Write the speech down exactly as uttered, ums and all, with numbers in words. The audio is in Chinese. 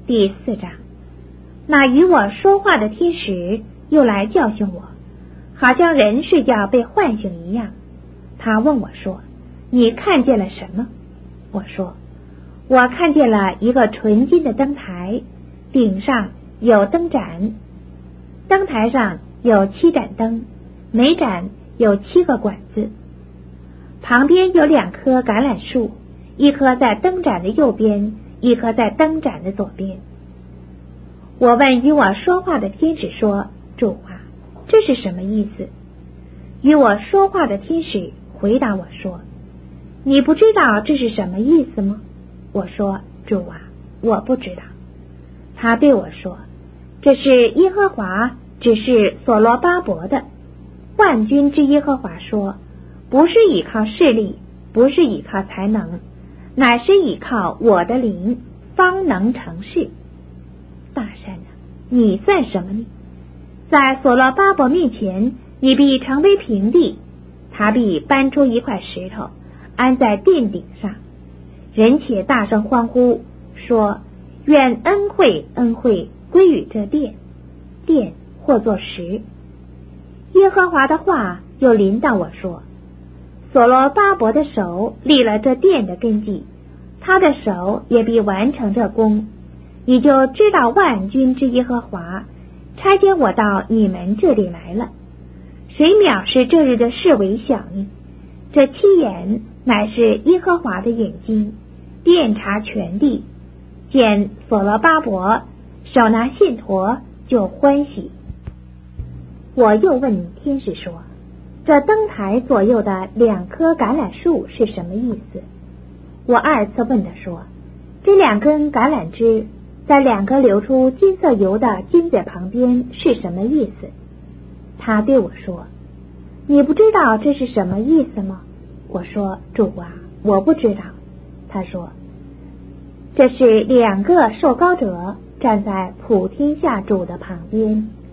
第四章，那与我说话的天使又来教训我，好像人睡觉被唤醒一样。他问我说：你看见了什么？我说：我看见了一个纯金的灯台，顶上有灯盏，灯台上有七盏灯，每盏有七个管子。旁边有两棵橄榄树，一棵在灯盏的右边，一棵在灯盏的左边。我问与我说话的天使说：主啊，这是什么意思？与我说话的天使回答我说：你不知道这是什么意思吗？我说：主啊，我不知道。他对我说：这是耶和华指示所罗巴伯的。万军之耶和华说，不是倚靠势力，不是倚靠才能，乃是倚靠我的灵，方能成事。大山啊，你算什么呢？在所罗巴伯面前，你必成为平地，他必搬出一块石头，安在殿顶上。人且大声欢呼，说：愿恩惠恩惠归于这殿，殿或作石。耶和华的话又临到我说：所罗巴伯的手立了这殿的根基，他的手也必完成这工。你就知道万军之耶和华差遣我到你们这里来了。谁藐视这日的事为小呢？这七眼乃是耶和华的眼睛，遍察全地，见所罗巴伯手拿线砣就欢喜。我又问天使说：这灯台左右的两棵橄榄树是什么意思？我二次问他说：这两根橄榄枝在两个流出金色油的金子旁边是什么意思？他对我说：你不知道这是什么意思吗？我说：主啊，我不知道。他说：这是两个受膏者站在普天下主的旁边。